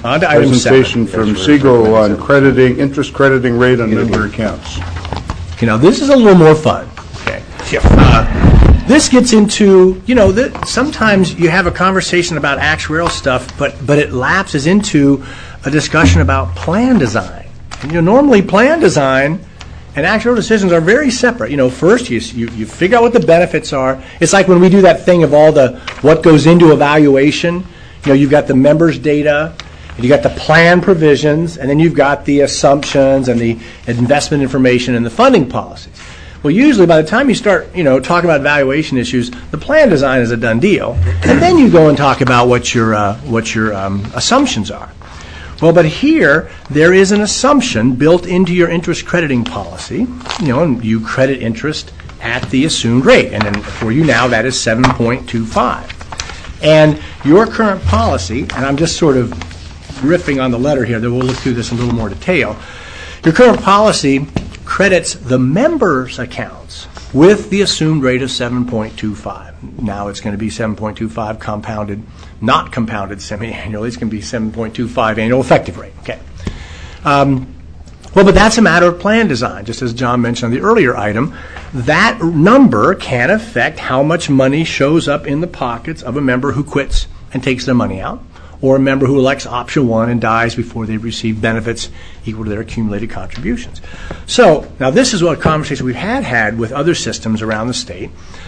On to item 7. Presentation from Siegel on interest crediting rate on member accounts. Okay, now this is a little more fun. Okay. This gets into, sometimes you have a conversation about actuarial stuff, but it lapses into a discussion about plan design. And, normally plan design and actuarial decisions are very separate. First you figure out what the benefits are. It's like when we do that thing of what goes into evaluation. You've got the members' data, and you've got the plan provisions, and then you've got the assumptions and the investment information and the funding policies. Well, usually by the time you start, talking about valuation issues, the plan design is a done deal, and then you go and talk about what your assumptions are. Well, but here there is an assumption built into your interest crediting policy, and you credit interest at the assumed rate, and then for you now that is 7.25. And your current policy, and I'm just sort of riffing on the letter here, then we'll look through this in a little more detail. Your current policy credits the members' accounts with the assumed rate of 7.25. Now it's going to be 7.25 compounded, not compounded semi-annually. It's going to be 7.25 annual effective rate. Okay. But that's a matter of plan design. Just as John mentioned on the earlier item, that number can affect how much money shows up in the pockets of a member who quits and takes their money out, or a member who elects option 1 and dies before they receive benefits equal to their accumulated contributions. So now this is what a conversation we've had with other systems around the state.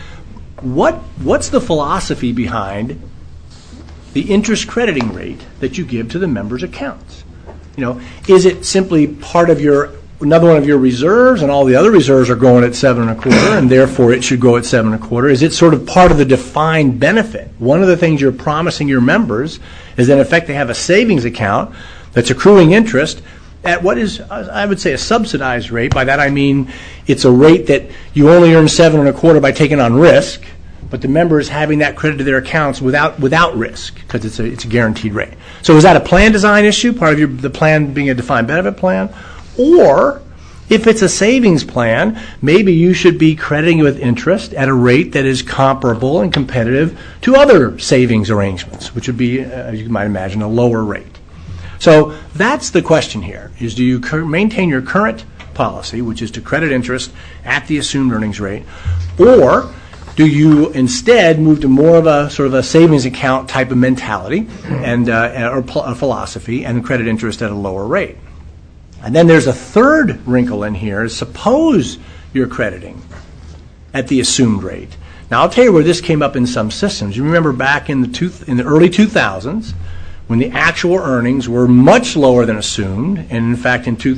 What's the philosophy behind the interest crediting rate that you give to the members' accounts? Is it simply part of another one of your reserves, and all the other reserves are going at 7.25, and therefore it should go at 7.25? Is it sort of part of the defined benefit? One of the things you're promising your members is that in effect they have a savings account that's accruing interest at what is, I would say, a subsidized rate. By that I mean it's a rate that you only earn 7.25 by taking on risk, but the member is having that credit to their accounts without risk because it's a guaranteed rate. So is that a plan design issue, part of the plan being a defined benefit plan? Or if it's a savings plan, maybe you should be crediting with interest at a rate that is comparable and competitive to other savings arrangements, which would be, as you might imagine, a lower rate. So that's the question here, is do you maintain your current policy, which is to credit interest at the assumed earnings rate, or do you instead move to more of a sort of a savings account type of mentality or philosophy and credit interest at a lower rate? And then there's a third wrinkle in here. Suppose you're crediting at the assumed rate. Now, I'll tell you where this came up in some systems. You remember back in the early 2000s when the actual earnings were much lower than assumed, and in fact in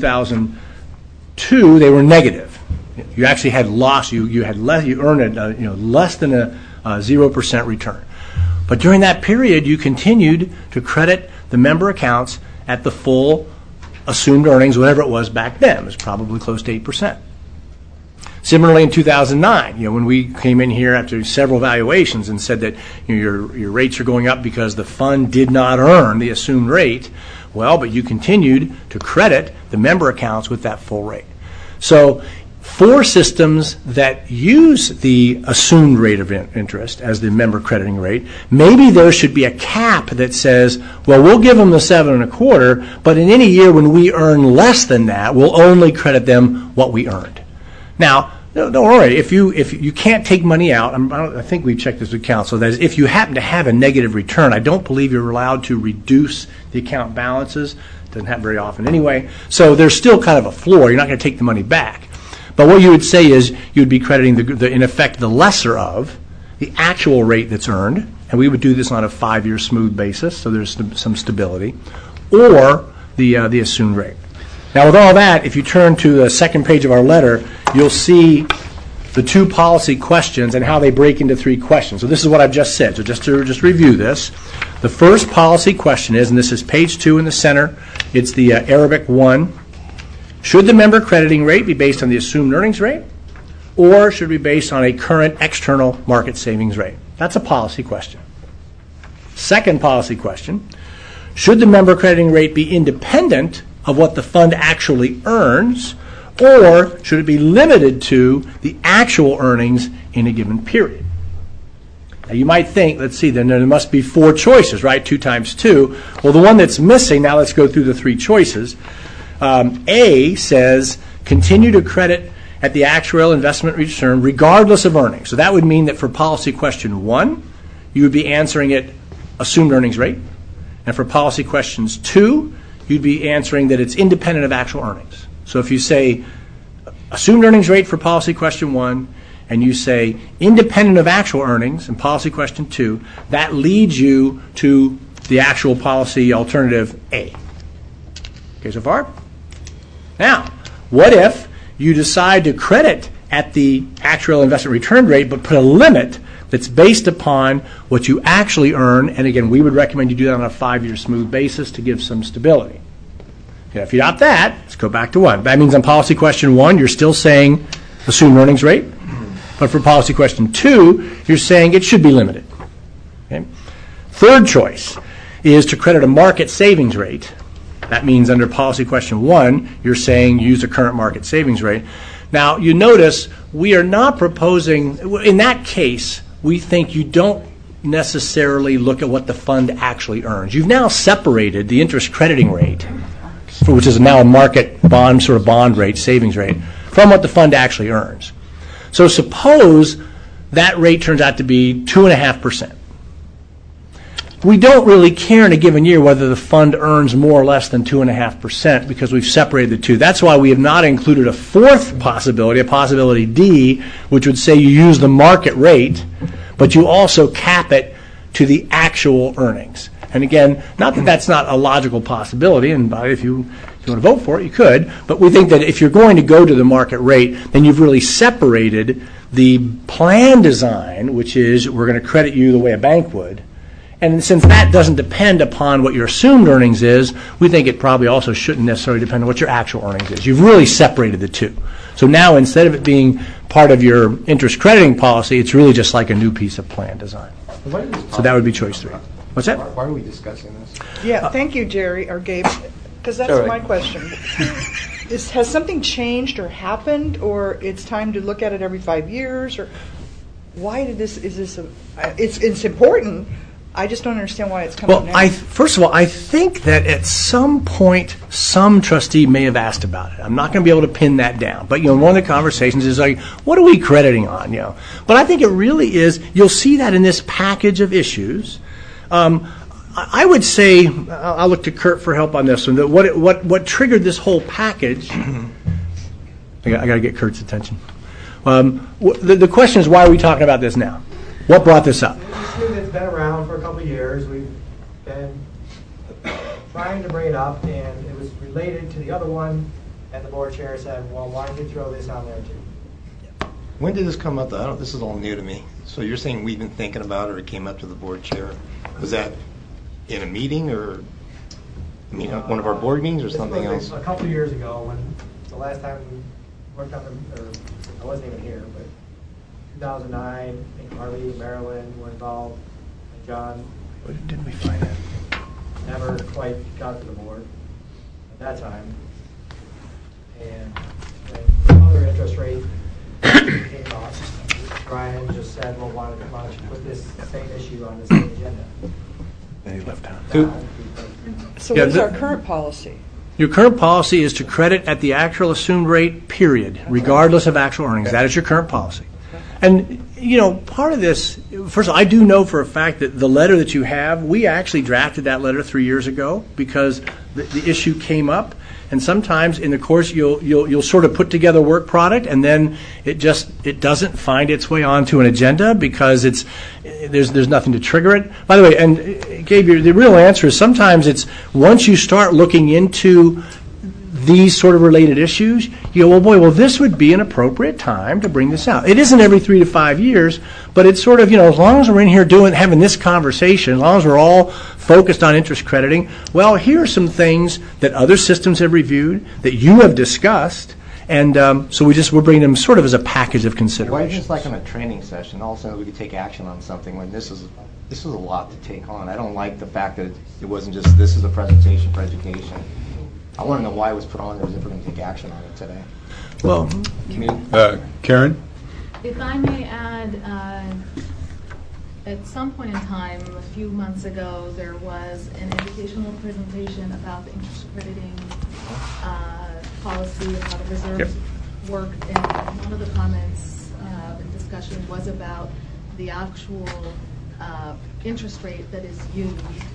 2002 they were negative. You actually had loss. You had less. You earned less than a 0% return. But during that period, you continued to credit the member accounts at the full assumed earnings, whatever it was back then. It was probably close to 8%. Similarly, in 2009, when we came in here after several valuations and said that your rates are going up because the fund did not earn the assumed rate, but you continued to credit the member accounts with that full rate. So for systems that use the assumed rate of interest as the member crediting rate, maybe there should be a cap that says, we'll give them the 7.25, but in any year when we earn less than that, we'll only credit them what we earned. Now, don't worry, if you can't take money out, I think we've checked this with counsel, that is, if you happen to have a negative return, I don't believe you're allowed to reduce the account balances. It doesn't happen very often anyway. So there's still kind of a floor. You're not going to take the money back. But what you would say is you would be crediting, in effect, the lesser of the actual rate that's earned, and we would do this on a 5-year smooth basis, so there's some stability, or the assumed rate. Now, with all that, if you turn to the second page of our letter, you'll see the two policy questions and how they break into 3 questions. So this is what I've just said. So just to review this, the first policy question is, and this is page 2 in the center, it's the Arabic 1. Should the member crediting rate be based on the assumed earnings rate, or should it be based on a current external market savings rate? That's a policy question. Second policy question, should the member crediting rate be independent of what the fund actually earns, or should it be limited to the actual earnings in a given period? Now you might think, let's see, then there must be 4 choices, right? 2 times 2. Well, the one that's missing, now let's go through the 3 choices. A says continue to credit at the actuarial investment return regardless of earnings. So that would mean that for policy question 1, you would be answering it assumed earnings rate. And for policy questions 2, you'd be answering that it's independent of actual earnings. So if you say assumed earnings rate for policy question 1, and you say independent of actual earnings in policy question 2, that leads you to the actual policy alternative A. Okay, so far? Now, what if you decide to credit at the actual investment return rate but put a limit that's based upon what you actually earn? And again, we would recommend you do that on a 5-year smooth basis to give some stability. Okay, if you opt that, let's go back to 1. That means on policy question 1, you're still saying assumed earnings rate. But for policy question 2, you're saying it should be limited. Okay? Third choice is to credit a market savings rate. That means under policy question 1, you're saying use the current market savings rate. Now, you notice we are not proposing, in that case, we think you don't necessarily look at what the fund actually earns. You've now separated the interest crediting rate, which is now a market bond, sort of bond rate, savings rate, from what the fund actually earns. So suppose that rate turns out to be 2.5%. We don't really care in a given year whether the fund earns more or less than 2.5% because we've separated the two. That's why we have not included a 4th possibility, a possibility D, which would say you use the market rate, but you also cap it to the actual earnings. And again, not that that's not a logical possibility, and if you want to vote for it, you could, but we think that if you're going to go to the market rate, then you've really separated the plan design, which is we're going to credit you the way a bank would. And since that doesn't depend upon what your assumed earnings is, we think it probably also shouldn't necessarily depend on what your actual earnings is. You've really separated the two. So now instead of it being part of your interest crediting policy, it's really just like a new piece of plan design. So that would be choice 3. What's that? Why are we discussing this? Yeah, thank you, Jerry, or Gabe, because that's my question. Has something changed or happened, or it's time to look at it every 5 years, or why did this, it's important. I just don't understand why it's coming now. First of all, I think that at some point, some trustee may have asked about it. I'm not going to be able to pin that down. But, one of the conversations is like, what are we crediting on, But I think it really is, you'll see that in this package of issues. I would say, I'll look to Kurt for help on this one, that what triggered this whole package, I got to get Kurt's attention. The question is, why are we talking about this now? What brought this up? It's been around for a couple of years. We've been trying to bring it up, and it was related to the other one, and the board chair said, well, why don't you throw this on there too? When did this come up? This is all new to me. So you're saying we've been thinking about it, or it came up to the board chair? Was that in a meeting, or one of our board meetings, or something else? A couple of years ago, when the last time we worked on it, or I wasn't even here, but 2009, I think Harley and Marilyn were involved, and John. What did we find out? Never quite got to the board at that time. And when the other interest rate came up, Brian just said, well, why don't you put this same issue on the same agenda? And he left town. So what's our current policy? Your current policy is to credit at the actual assumed rate, period, regardless of actual earnings. That is your current policy. And, part of this, first of all, I do know for a fact that the letter that you have, we actually drafted that letter 3 years ago because the issue came up. And sometimes in the course you'll sort of put together a work product, and then it doesn't find its way onto an agenda because there's nothing to trigger it. By the way, and Gabe, the real answer is sometimes it's once you start looking into these sort of related issues, you go, well, this would be an appropriate time to bring this out. It isn't every 3 to 5 years, but it's sort of, as long as we're in here having this conversation, as long as we're all focused on interest crediting, well, here are some things that other systems have reviewed, that you have discussed, and so we're bringing them sort of as a package of consideration. Why isn't this like on a training session? All of a sudden we could take action on something when this is a lot to take on. I don't like the fact that it wasn't just this is a presentation for education. I want to know why it was put on there if we're going to take action on it today. Well, Karen? If I may add, at some point in time, a few months ago, there was an educational presentation about the interest crediting policy and how the reserves worked. And one of the comments and discussion was about the actual interest rate that is used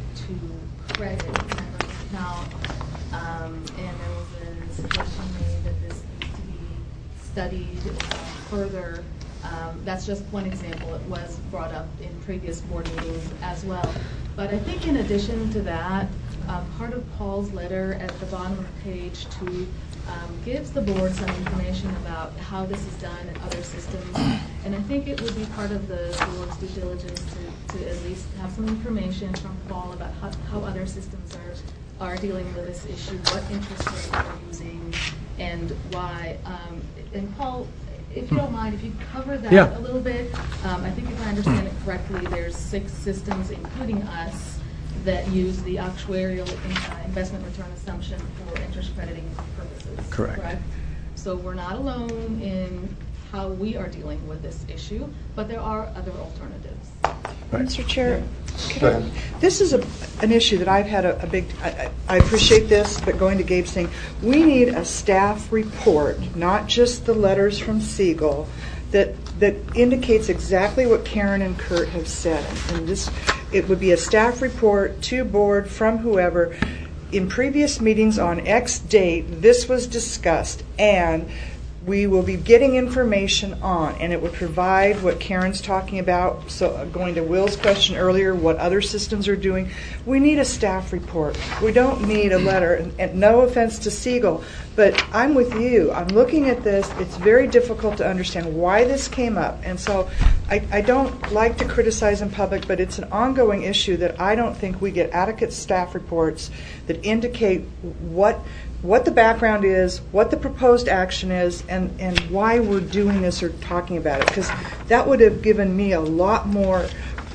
to credit member account. And there was a suggestion made that this needs to be studied further. That's just one example. It was brought up in previous board meetings as well. But I think in addition to that, part of Paul's letter at the bottom of page 2 gives the board some information about how this is done in other systems. And I think it would be part of the board's due diligence to at least have some information from Paul about how other systems are dealing with this issue, what interest rate they're using, and why. And Paul, if you don't mind, if you cover that a little bit, I think if I understand it correctly, there's 6 systems, including us, that use the actuarial investment return assumption for interest crediting purposes. Correct. So we're not alone in how we are dealing with this issue, but there are other alternatives. Right. Mr. Chair, this is an issue that I've had a big, I appreciate this, but going to Gabe's thing, we need a staff report, not just the letters from Siegel, that indicates exactly what Karen and Kurt have said. And this, it would be a staff report to board from whoever. In previous meetings on X date, this was discussed, and we will be getting information on, and it would provide what Karen's talking about. So going to Will's question earlier, what other systems are doing. We need a staff report. We don't need a letter. And no offense to Siegel, but I'm with you. I'm looking at this. It's very difficult to understand why this came up. And so I don't like to criticize in public, but it's an ongoing issue that I don't think we get adequate staff reports that indicate what the background is, what the proposed action is, and why we're doing this or talking about it. Because that would have given me a lot more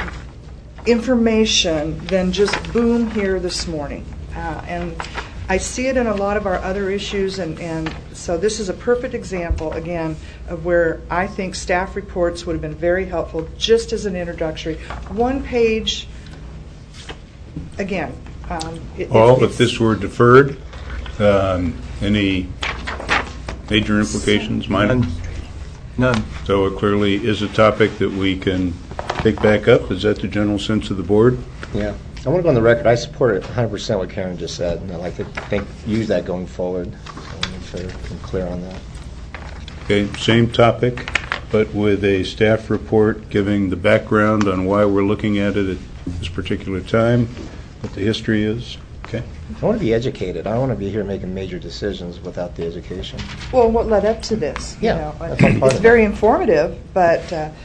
information than just boom here this morning. And I see it in a lot of our other issues, and so this is a perfect example, again, of where I think staff reports would have been very helpful just as an introductory. 1 page, again. If this were deferred, any major implications? Minor? None. So it clearly is a topic that we can take back up. Is that the general sense of the board? Yeah. I want to go on the record. I support 100% what Karen just said, and I'd like to use that going forward. So I want to make sure I'm clear on that. Okay, same topic, but with a staff report giving the background on why we're looking at it at this particular time, what the history is. Okay. I want to be educated. I don't want to be here making major decisions without the education. Well, what led up to this? Yeah, you know, that's all part it's of very informative, but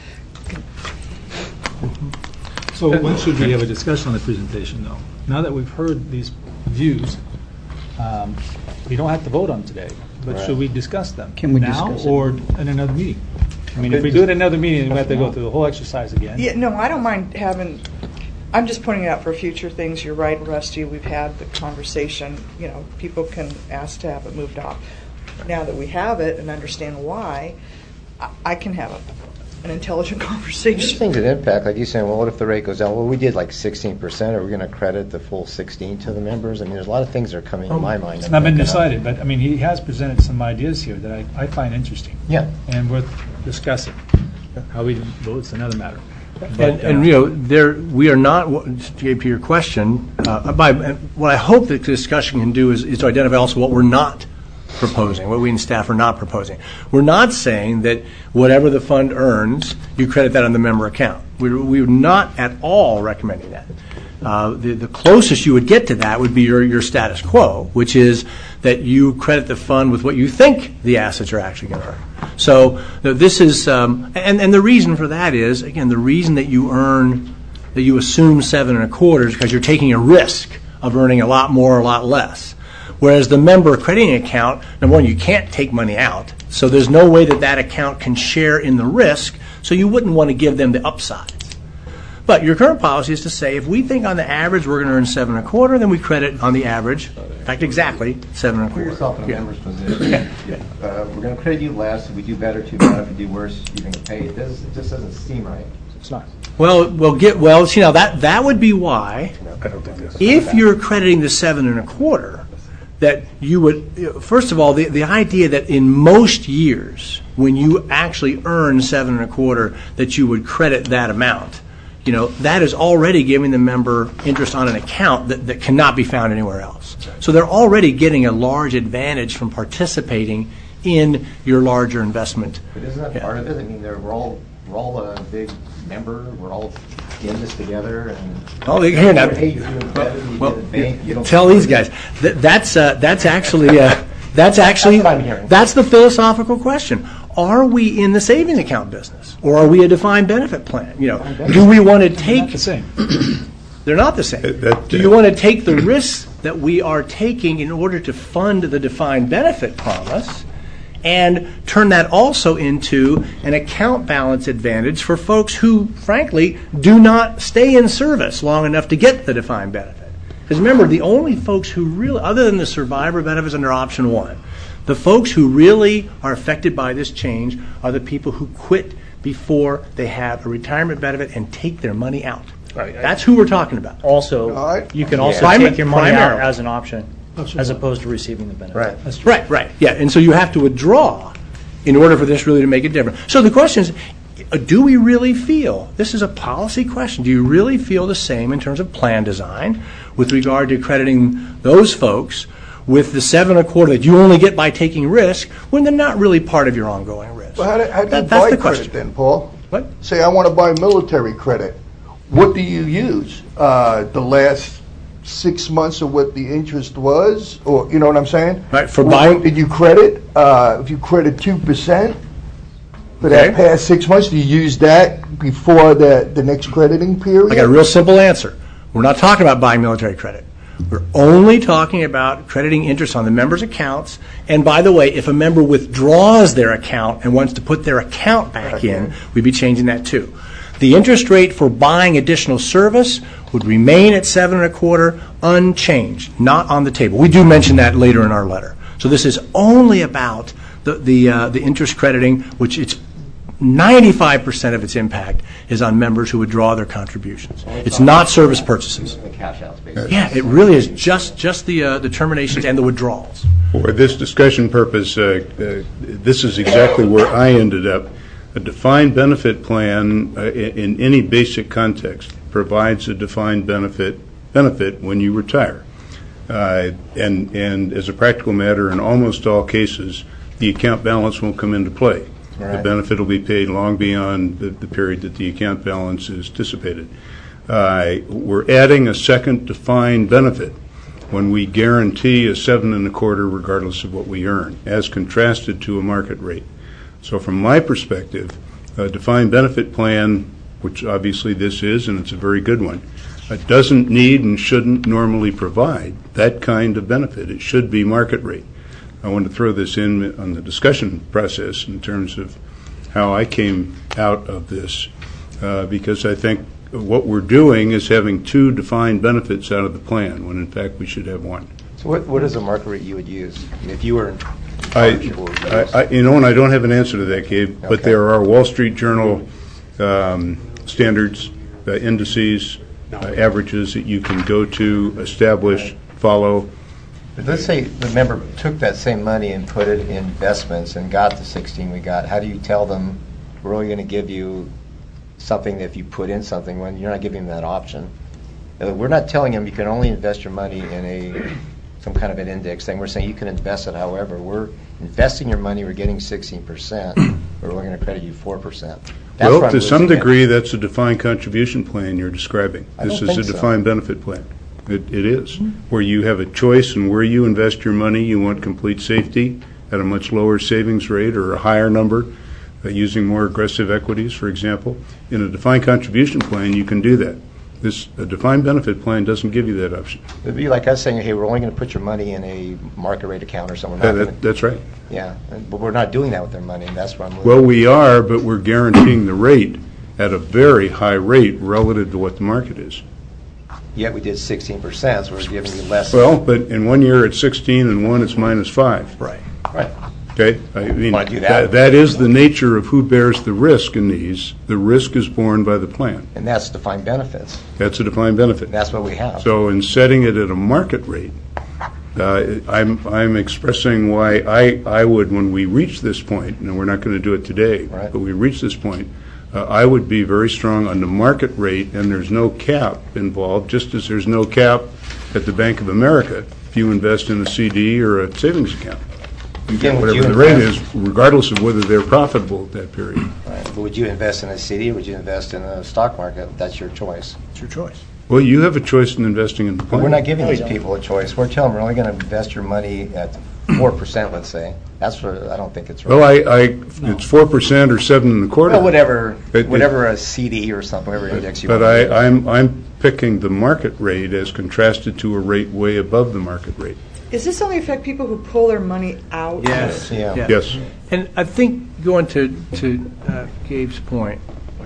So when should we have a discussion on the presentation, though? Now that we've heard these views, we don't have to vote on them today, but Right. should we discuss them Can we now discuss it? or in another meeting? I mean, if we do it in another meeting, we have to go through the whole exercise again. yeah, no, I don't mind having. I'm just pointing it out for future things. You're right, Rusty. We've had the conversation. You know, people can ask to have it moved off. Now that we have it and understand why, I can have an intelligent These conversation. things that impact, like you saying, well, what if the rate goes down? Well, we did like 16%. Are we going to credit the full 16 to the members? I mean, there's a lot of things that are coming to my mind. It's not been decided, but I mean, he has presented some ideas here that I find interesting Yeah. and worth discussing. How we vote is another matter. And you know, we are not, to your question, what I hope the discussion can do is to identify also what we're not proposing, what we in staff are not proposing. We're not saying that whatever the fund earns, you credit that on the member account. We're not at all recommending that. The closest you would get to that would be your status quo, which is that you credit the fund with what you think the assets are actually going to earn. So this is, and the reason for that is, again, the reason that you assume 7 1/4 is because you're taking a risk of earning a lot more or a lot less. Whereas the member crediting account, number one, you can't take money out, so there's no way that account can share in the risk, so you wouldn't want to give them the upsides. But your current policy is to say, if we think on the average we're going to earn 7 1/4, then we credit on the average, in fact, exactly 7 Put yourself in a Yeah. member's position. We're going to credit you less. If we do better, too bad. If we do worse, you're going to pay. It just doesn't seem right. It's not. See, now that would be why, if you're crediting the 7 1/4, that you would, first of all, the idea that in most years, when you actually earn 7 1/4, that you would credit that amount, that is already giving the member interest on an account that cannot be found anywhere else. So they're already getting a large advantage from participating in your larger investment. But isn't that part of it? I mean, we're all a big member. We're all in this together. And here now. Hey, you're doing better than you did at the bank. You don't Tell these guys that's actually that's what I'm hearing. that's the philosophical question. Are we in the savings account business, or are we a defined benefit plan? Do we want to take? Not the same. They're not the same. Do you want to take the risks that we are taking in order to fund the defined benefit promise, and turn that also into an account balance advantage for folks who, frankly, do not stay in service long enough to get the defined benefit? Because remember, the only folks who really, other than the survivor benefits under option 1, the folks who really are affected by this change are the people who quit before they have a retirement benefit and take their money out. Right. That's who we're talking about. Also, you can also Yeah. take your money out Primarily. as an option, as opposed to receiving the benefit. Right. That's true. Right, yeah. And so you have to withdraw in order for this really to make a difference. So the question is, do we really feel, this is a policy question, do you really feel the same in terms of plan design with regard to crediting those folks with the 7 1/4 that you only get by taking risk when they're not really part of your ongoing risk? Well, how do you That's buy the credit question. then, Paul? What? Say I want to buy military credit. What do you use? The last 6 months of what the interest was? Or, you know what I'm saying? Right, for What buying- did you credit? If you credit 2% for that Okay. past 6 months, do you use that before the next crediting period? I got a real simple answer. We're not talking about buying military credit. We're only talking about crediting interest on the member's accounts. And by the way, if a member withdraws their account and wants to put their account back in, we'd be changing that too. The interest rate for buying additional service would remain at 7 1/4 unchanged, not on the table. We do mention that later in our letter. So this is only about the interest crediting, which it's 95% of its impact is on members who withdraw their contributions. It's not service purchases. The cash outs, basically. Yeah, it really is just the terminations and the withdrawals. For this discussion purpose, this is exactly where I ended up. A defined benefit plan in any basic context provides a defined benefit when you retire. And as a practical matter, in almost all cases, the account balance won't come into play. Right. The benefit will be paid long beyond the period that the account balance is dissipated. We're adding a second defined benefit when we guarantee a 7 1/4 regardless of what we earn, as contrasted to a market rate. So from my perspective, a defined benefit plan, which obviously this is, and it's a very good one, doesn't need and shouldn't normally provide that kind of benefit. It should be market rate. I want to throw this in on the discussion process in terms of how I came out of this, because I think what we're doing is having 2 defined benefits out of the plan, when in fact we should have 1. So what is the market rate you would use? I mean, if you were in and I don't have an answer to that, Gabe, but Okay. there are Wall Street Journal standards, indices, averages that you can go to, establish, follow. But let's say the member took that same money and put it in investments and got the 16 we got. How do you tell them we're only going to give you something if you put in something when you're not giving them that option? We're not telling them you can only invest your money in some kind of an index thing. We're saying you can invest it however. We're investing your money, we're getting 16%, but we're going to credit you 4%. That's Well, what I'm to some losing at. degree, that's a defined contribution plan you're describing. I This don't is a think so. defined benefit plan. It is, where you have a choice in where you invest your money. You want complete safety at a much lower savings rate or a higher number, using more aggressive equities, for example. In a defined contribution plan, you can do that. A defined benefit plan doesn't give you that option. It would be like us saying, hey, we're only going to put your money in a market rate account or something. We're not gonna- That's right. Yeah, but we're not doing that with their money, and that's what I'm losing. Well, we are, but we're guaranteeing the rate at a very high rate relative to what the market is. Yet we did 16%, so we're giving you less. Well, but in one year it's 16, and one it's -5. Right. Right. Okay? I mean, Wanna do that? that is the nature of who bears the risk in these. The risk is borne by the plan. And that's defined benefits. That's a defined benefit. And that's what we have. So in setting it at a market rate, I'm expressing why I would, when we reach this point, and we're not going to do it today, Right. but we reach this point, I would be very strong on the market rate, and there's no cap involved, just as there's no cap at the Bank of America if you invest in a CD or a savings account. You get Again, would whatever you the rate invest- is, regardless of whether they're profitable at that period. Right. But would you invest in a CD or would you invest in a stock market? That's your choice. It's your choice. Well, you have a choice in investing in the But plan. we're not giving these people a choice. We're telling them we're only going to invest your money at 4%, let's say. That's what I don't think it's right. Well, it's 4% or 7.25%. Well, whatever, It- whatever a CD or something, whatever index you But want to use. I'm picking the market rate as contrasted to a rate way above the market rate. Does this only affect people who pull their money out? Yes. Yeah. Yes. And I think, going to Gabe's point,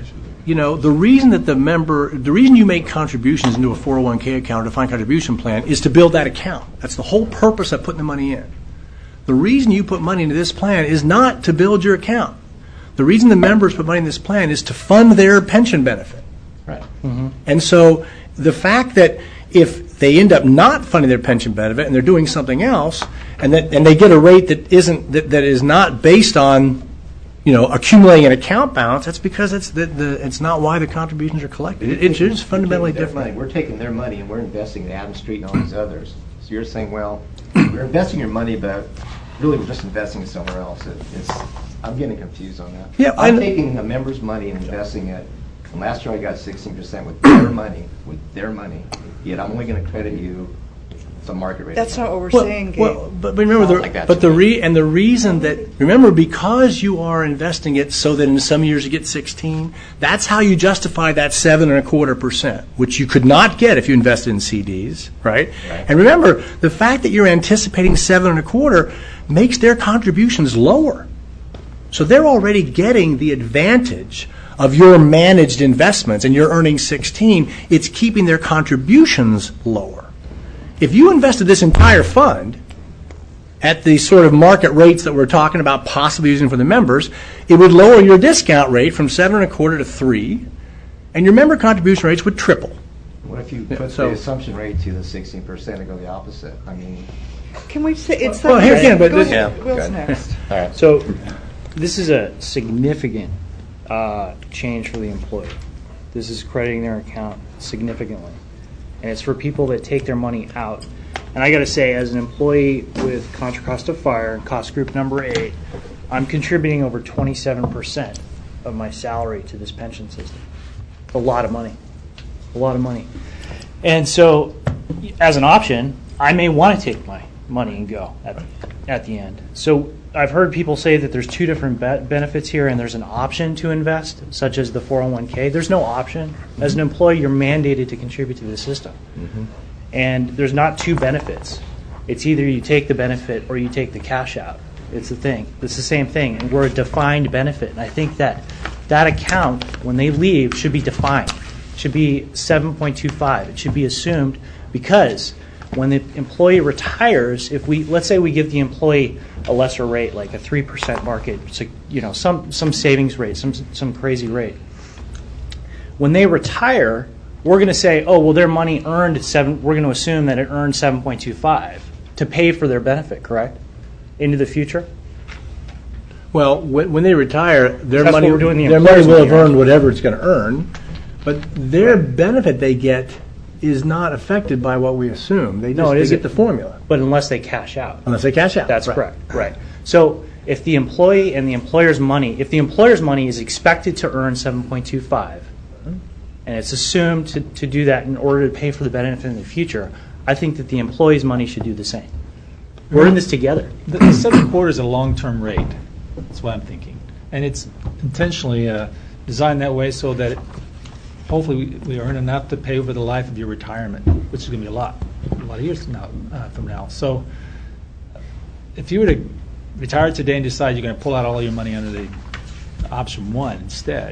the reason that the reason you make contributions into a 401k account or defined contribution plan is to build that account. That's the whole purpose of putting the money in. The reason you put money into this plan is not to build your account. The reason the members put money in this plan is to fund their pension benefit. Right. And so the fact that if they end up not funding their pension benefit and they're doing something else, and they get a rate that is not based on accumulating an account balance, that's because it's not why the contributions are collected. It's just fundamentally We're taking their different. money. We're taking their money and we're investing in Adams Street and all these others. So you're saying, well, we're investing your money, but really we're just investing it somewhere else. I'm getting confused on that. Yeah, I'm taking a member's money and investing it. And last year I got 16% with their money, yet I'm only going to credit you the market rate. That's not what we're saying, Gabe. But remember, Sounds like that to me. the reason that, remember, because you are investing it so that in some years you get 16, that's how you justify that 7.25%, which you could not get if you invested in CDs, right? And remember, the fact that you're anticipating 7.25 makes their contributions lower. So they're already getting the advantage of your managed investments, and you're earning 16. It's keeping their contributions lower. If you invested this entire fund at the sort of market rates that we're talking about possibly using for the members, it would lower your discount rate from 7.25 to 3, and your member contribution rates would triple. What if you put the assumption rate to the 16% and go the opposite? I mean, Can we say it's Well, here again, but Go this- ahead. Yeah, Will's good. next. all right. So this is a significant change for the employee. This is crediting their account significantly. And it's for people that take their money out. And I got to say, as an employee with Contra Costa Fire and cost group number 8, I'm contributing over 27% of my salary to this pension system. A lot of money. A lot of money. And so, as an option, I may want to take my money and go at the end. So I've heard people say that there's two different benefits here, and there's an option to invest, such as the 401k. There's no option. As an employee, you're mandated to contribute to the system. And there's not two benefits. It's either you take the benefit or you take the cash out. It's the thing. It's the same thing. And we're a defined benefit. And I think that account, when they leave, should be defined. It should be 7.25. It should be assumed, because when the employee retires, let's say we give the employee a lesser rate, like a 3% market, some savings rate, some crazy rate. When they retire, we're going to say, oh, well, their money earned we're going to assume that it earned 7.25 to pay for their benefit, correct? Into the future? Well, when they retire, their That's money, what we're doing, the their money employer's will have money, right? earned whatever it's going to earn, but their benefit they get is not affected by what we assume. They No, it they isn't. get the formula. But unless they cash out. Unless they cash out. That's Right. correct. Right. So if the employee and the employer's money, if the employer's money is expected to earn 7.25, and it's assumed to do that in order to pay for the benefit in the future, I think that the employee's money should do the same. We're in this together. The 7.25 is a long-term rate. That's what I'm thinking. And it's intentionally designed that way so that hopefully we earn enough to pay over the life of your retirement, which is going to be a lot of years from now. So if you were to retire today and decide you're going to pull out all your money under the option 1 instead,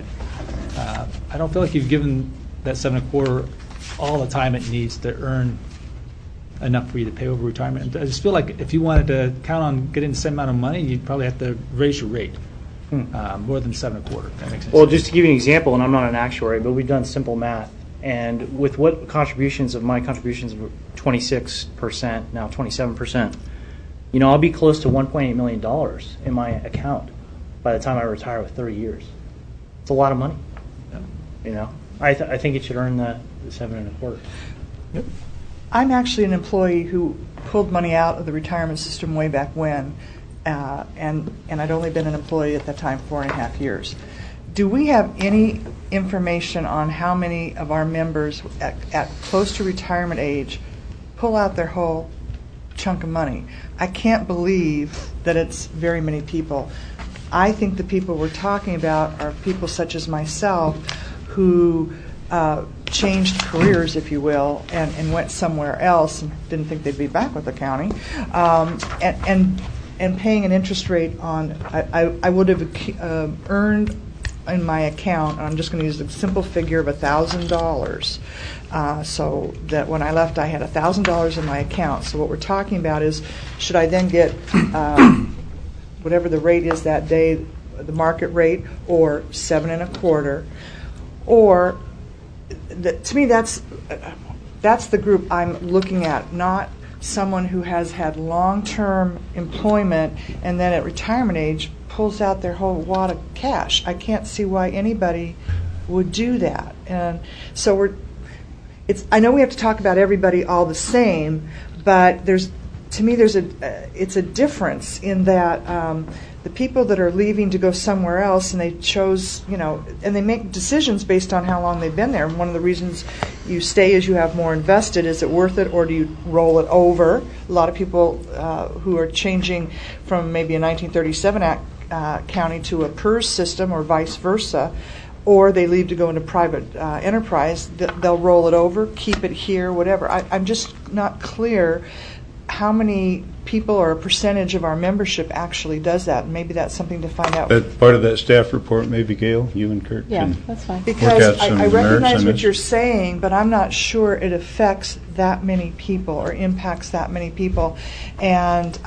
I don't feel like you've given that 7.25 all the time it needs to earn enough for you to pay over retirement. I just feel like if you wanted to count on getting the same amount of money, you'd probably have to raise your rate more than 7.25. That makes sense. Well, just to give you an example, and I'm not an actuary, but we've done simple math, and with what my contributions were 26%, now 27%, I'll be close to $1.8 million in my account by the time I retire with 30 years. It's a lot of money. I think it should earn the 7.25. Yep. I'm actually an employee who pulled money out of the retirement system way back when, and I'd only been an employee at that time 4.5 years. Do we have any information on how many of our members at close to retirement age pull out their whole chunk of money? I can't believe that it's very many people. I think the people we're talking about are people such as myself who changed careers, if you will, and went somewhere else and didn't think they'd be back with the county, and paying an interest rate on, I would have earned in my account, I'm just going to use the simple figure of $1,000, so that when I left I had $1,000 in my account. So what we're talking about is, should I then get whatever the rate is that day, the market rate, or 7.25, or to me that's the group I'm looking at, not someone who has had long-term employment and then at retirement age pulls out their whole wad of cash. I can't see why anybody would do that. And so I know we have to talk about everybody all the same, but it's a difference in that the people that are leaving to go somewhere else, and they chose, and they make decisions based on how long they've been there. And one of the reasons you stay is you have more invested. Is it worth it, or do you roll it over? A lot of people who are changing from maybe a 1937 county to a PERS system, or vice versa, or they leave to go into private enterprise, they'll roll it over, keep it here, whatever. I'm just not clear how many people or a percentage of our membership actually does that. Maybe that's something to find out. Part of that staff report, maybe, Gail, you and Kurt Yeah, can that's fine. Because some I of the merits recognize on what this. you're saying, but I'm not sure it affects that many people or impacts that many people. And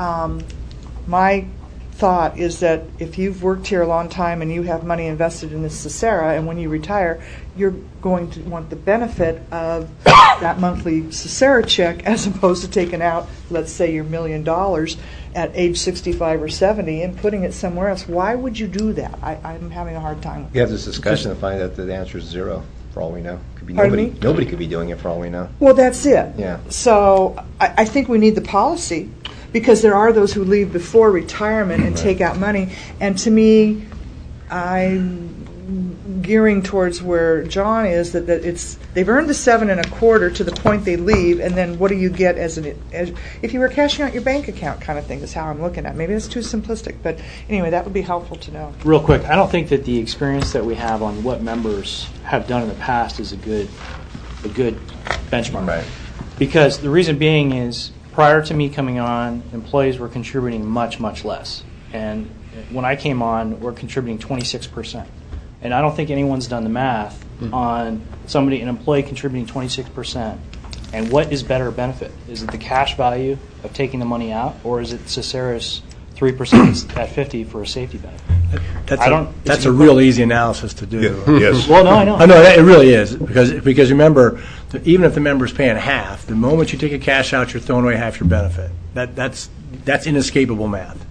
my thought is that if you've worked here a long time and you have money invested in this Cesera, and when you retire, you're going to want the benefit of that monthly Cesera check as opposed to taking out, let's say, your $1 million at age 65 or 70 and putting it somewhere else. Why would you do that? I'm having a hard time with We have this discussion and find out that the answer is zero, for all we know. Could be Pardon nobody. me? Nobody could be doing it, for all we know. Well, that's it. Yeah. So I think we need the policy, because there are those who leave before retirement and take out money. And to me, I'm gearing towards where John is, that they've earned the 7.25 to the point they leave, and then what do you get as if you were cashing out your bank account kind of thing is how I'm looking at it. Maybe it's too simplistic, but anyway, that would be helpful to know. Real quick, I don't think that the experience that we have on what members have done in the past is a good benchmark. Right. Because the reason being is, prior to me coming on, employees were contributing much, much less. And when I came on, we're contributing 26%. And I don't think anyone's done the math on an employee contributing 26%. And what is better benefit? Is it the cash value of taking the money out, or is it Cesera's 3% at 50 for a safety benefit? That's a real easy analysis to do. Yes. Well, no, I know. Oh, no, it really is, because remember, even if the member's paying half, the moment you take a cash out, you're throwing away half your benefit. That's inescapable math.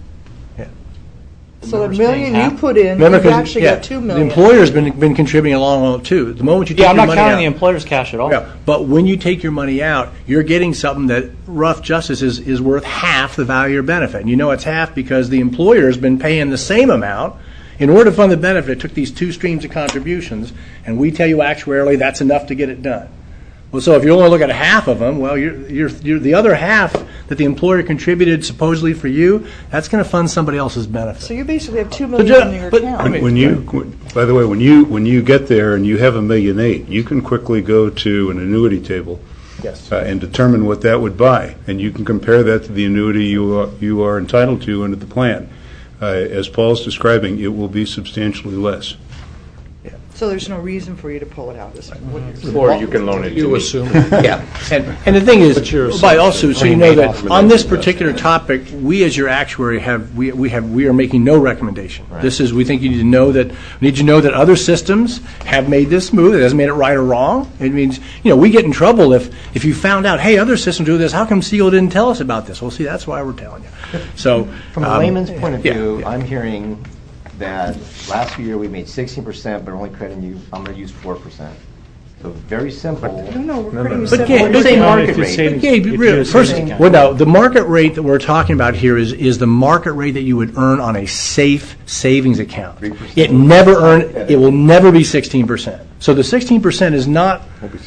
So the $1 million you put in, Remember, you've actually got $2 million. The employer's been contributing along too. The moment you take I'm your not money counting out, the employer's cash at all. yeah, but when you take your money out, you're getting something that rough justice is worth half the value of your benefit. And you know it's half because the employer's been paying the same amount. In order to fund the benefit, it took these two streams of contributions, and we tell you actuarially that's enough to get it done. Well, so if you only look at half of them, well, you're the other half that the employer contributed supposedly for you, that's going to fund somebody else's benefit. So you basically have $2 million in your account. By the way, when you get there and you have $1.8 million, you can quickly go to an annuity table, Yes. and determine what that would buy, and you can compare that to the annuity you are entitled to under the plan. As Paul's describing, it will be substantially less. So there's no reason for you to pull it out this what you're saying. Or you can loan it to me. Yeah, and the thing is, but also, so you know that Bring on this it off. particular topic, we as your actuary we are making no recommendation. This is, we think you need to know that other systems have made this move. It doesn't mean it right or wrong. It means, we get in trouble if you found out, hey, other systems do this, how come Siegel didn't tell us about this? Well, see, that's why we're telling you. So From a layman's point of yeah, view, yeah. I'm hearing that last year we made 16%, but only crediting you, I'm going to use 4%. So very simple. No, we're crediting you But Gabe, We're saying market If it's rate. savings- Gabe, if really, you're first, savings account. well, no, the market rate that we're talking about here is the market rate that you would earn on a safe savings account. 3%. It will never be 16%. So the 16% is not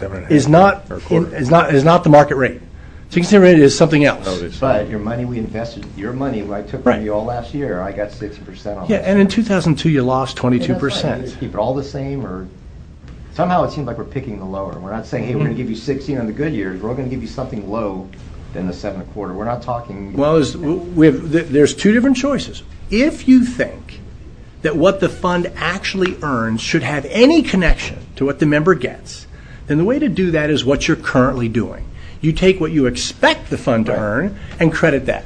the market rate. 16% rate is something else. But your money we invested, your money I took Right. from you all last year, I got 60% on Yeah, this. and in 2002 you lost Yeah, that's fine. 22%. Either keep it all the same, or somehow it seems like we're picking the lower. We're not saying, hey, we're going to give you 16 on the good years. We're going to give you something low than the 7.25. We're not talking. Well, there's two different choices. If you think that what the fund actually earns should have any connection to what the member gets, then the way to do that is what you're currently doing. You take what you expect the fund to earn and credit that.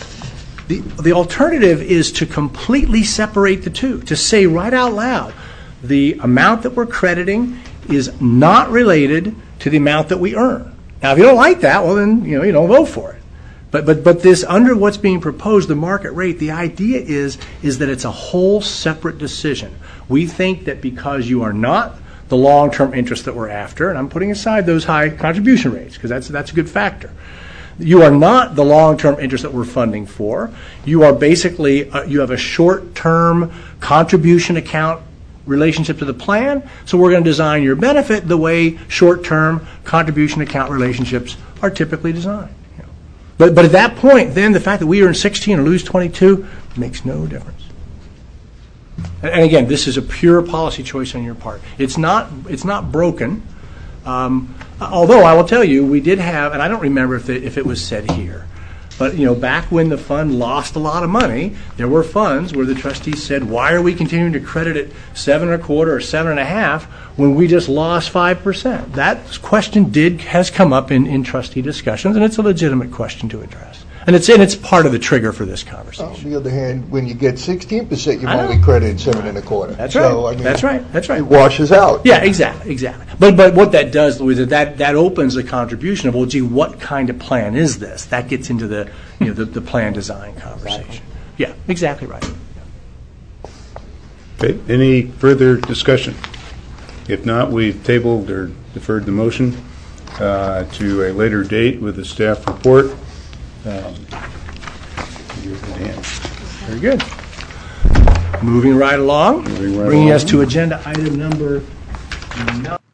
The alternative is to completely separate the two, to say right out loud, the amount that we're crediting is not related to the amount that we earn. Now, if you don't like that, well, then you don't vote for it. But this, under what's being proposed, the market rate, the idea is that it's a whole separate decision. We think that because you are not the long-term interest that we're after, and I'm putting aside those high contribution rates because that's a good factor. You are not the long-term interest that we're funding for. You are basically, you have a short-term contribution account relationship to the plan, so we're going to design your benefit the way short-term contribution account relationships are typically designed. But at that point, then the fact that we earn 16 or lose 22 makes no difference. And again, this is a pure policy choice on your part. It's not broken. Although I will tell you, we did have, and I don't remember if it was said here, but back when the fund lost a lot of money, there were funds where the trustees said, "Why are we continuing to credit it 7.25 or 7.5 when we just lost 5%?" That question has come up in trustee discussions, and it's a legitimate question to address. And it's part of the trigger for this On conversation. the other hand, when you get 16%, you're I know. only crediting 7.25. That's So, right. I mean, That's right. That's right. It washes out. Yeah, exactly. But what that does, Louis, is that opens the contribution of, well, gee, what kind of plan is this? That gets into the the plan design conversation. Yeah, exactly right. Okay, any further discussion? If not, we've tabled or deferred the motion to a later date with a staff report. Very good. Moving right along, bringing us to agenda item number 9.